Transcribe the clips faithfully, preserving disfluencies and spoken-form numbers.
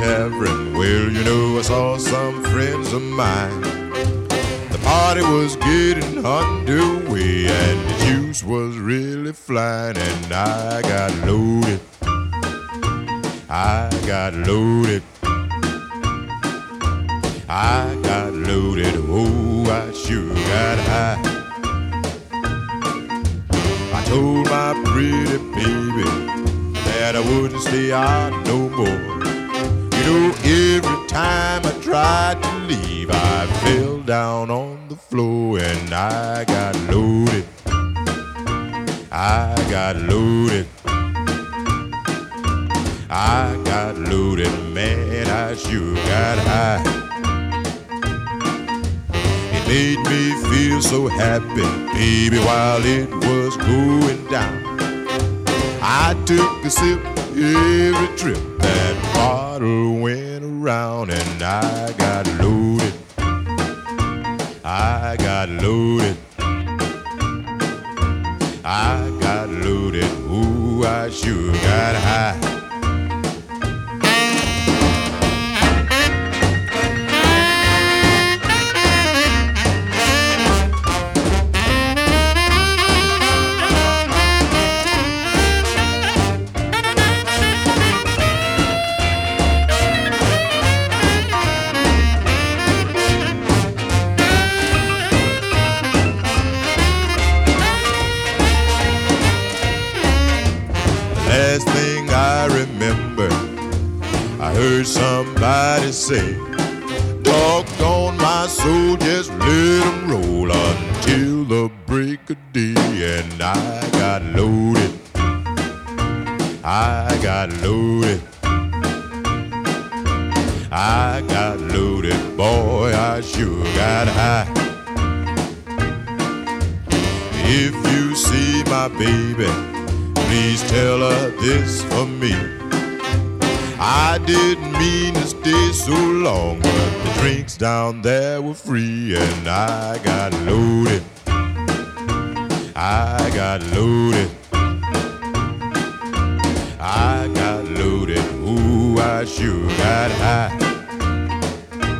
tavern. Well, you know, I saw some friends of mine. The party was getting underway, and the juice was really flying, and I got loaded. I got loaded. I got loaded. Oh, I sure got high. I told my pretty baby that I wouldn't stay out no more. You know, every time I tried to leave, I fell down on the floor, and I got loaded. I got loaded. I got loaded, man, I sure got high. It made me feel so happy, baby, while it was going down. I took a sip every trip that bottle went around, and I got loaded. I got loaded. I got loaded. Ooh, I sure got high. Last thing I remember, I heard somebody say, doggone my soul, just let 'em roll until the break of day. And I got loaded. I got loaded. I got loaded. Boy, I sure got high. If you see my baby, please tell her this for me. I didn't mean to stay so long, but the drinks down there were free, and I got loaded. I got loaded. I got loaded. Ooh, I sure got high.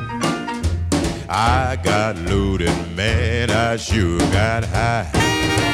I got loaded, man, I sure got high.